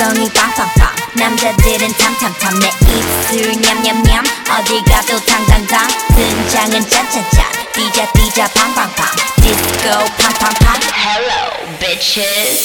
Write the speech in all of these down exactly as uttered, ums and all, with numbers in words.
엉덩이 빵빵빵 남자들은 탐탐탐 내 입술 냠냠냠 어디 가도 당당당 등장은 짠짠짠 뛰자 뛰자 팡팡팡 디스코 팡팡팡 Hello bitches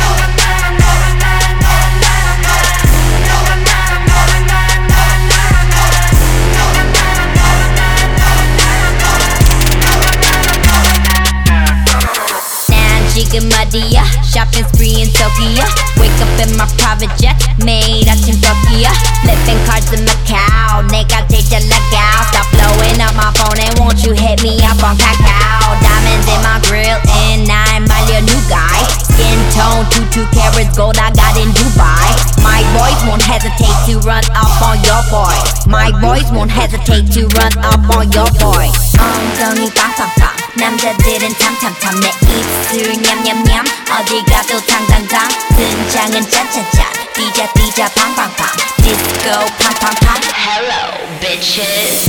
지금 어디야? Shopping spree in Tokyo Wake up in my private jet 매일 아침 덕이야 Flipping cards in Macau 내가 제일 잘 나가 Stop blowing up my phone and won't you hit me up on Kakao Diamonds in my grill and I'm my new guy Skin tone two two carats gold I got in Dubai My boys won't hesitate to run up on your boy My boys won't hesitate to run up on your boy 엉덩이 빵빵빵 남자들은 탐탐탐 내 입술 냠냠냠 어디 가도 당당당 등장은 짠짠짠 뛰자 뛰자 팡팡팡 디스코 팡팡팡 Hello bitches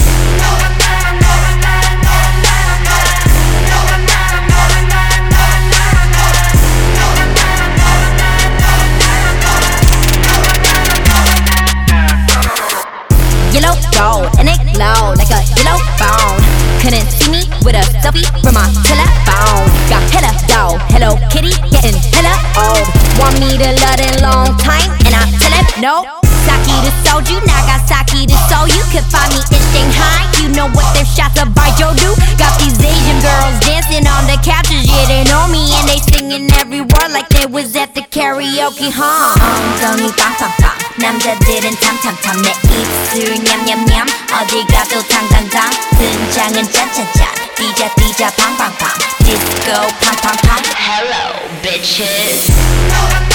Yellow gold and it glow like a yellow phone Couldn't see me with a selfie from my telephone Got hella dough, Hello Kitty getting hella old Want me to love in long time and I tell him no Saki to soju, Nagasaki to Seoul You can find me in Shanghai You know what their shots of Baijiu do Got these Asian girls dancing on the couches Yeah they know me and they singing every word Like they was at the karaoke, huh 엉덩이 빵빵빵 남자들은 탐탐탐 내 입술 냠냠냠 어디 가도 당당당 등장은 짠짠짠 뛰자 뛰자 팡팡팡 디스코 팡팡팡 Hello bitches